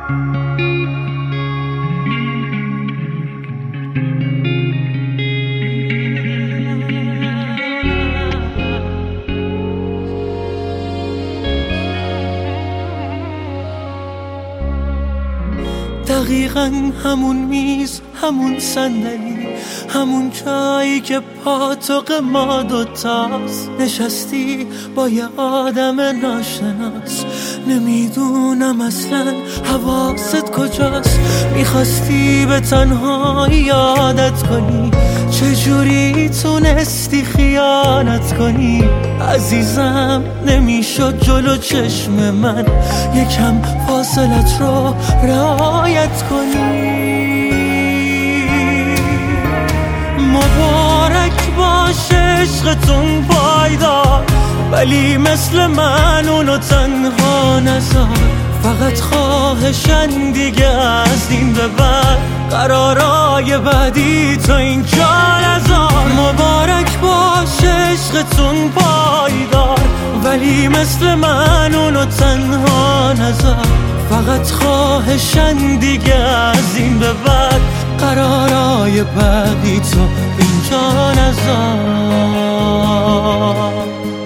دقیقاً همون میز، همون صندلی، همون جایی که پا تو ما دوتاست. نشستی با یه آدم ناشناس، نمیدونم اصلا حواست کجاست. میخواستی به تنهایی یادت کنی، چجوری تونستی خیانت کنی؟ عزیزم نمیشد جلو چشم من یکم فاصلت رو رعایت کنی. مبارک باشه عشقتون پایدار، ولی مثل من اونو تنها نذار. فقط خواهشن دیگه از این به بعد قرارای بعدی تا اینجا نذار. مبارک باشه عشقتون پایدار، ولی مثل من اونو تنها نذار. فقط خواهشن دیگه از این به بعد قرارای بعدی تو اینجا نذار.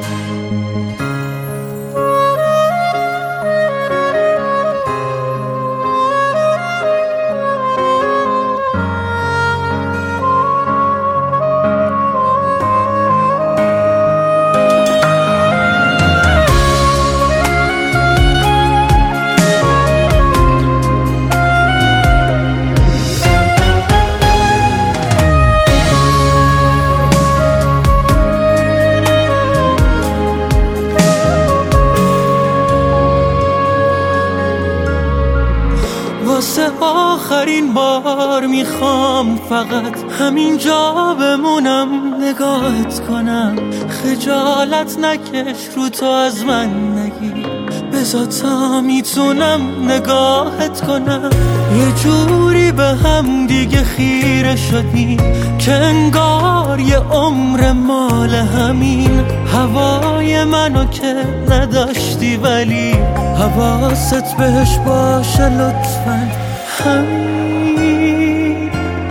واسه آخرین بار میخوام فقط همینجا بمونم، نگاهت کنم. خجالت نکش رو تو از من نگیر، بذار تا میتونم نگاهت کنم. یه جوری به هم دیگه خیره شدیم که انگار یه عمر مال همین. هوای منو که نداشتی ولی حواست بهش باشه لطفاً. همین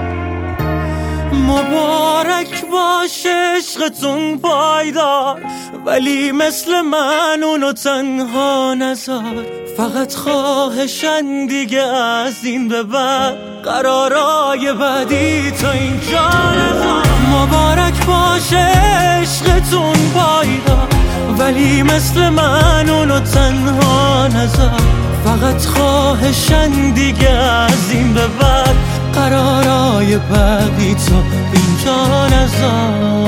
مبارک باشه عشقتون پایدار، ولی مثل من اونو تنها نذار. فقط خواهشن دیگه از این به بعد قرارای بعدی تا اینجا نذار. مبارک باشه عشقتون پایدار، ولی مثل من اونو تنها نذار. فقط خواهشن دیگه از این به بعد قرارای بعدی تو اینجا نذار.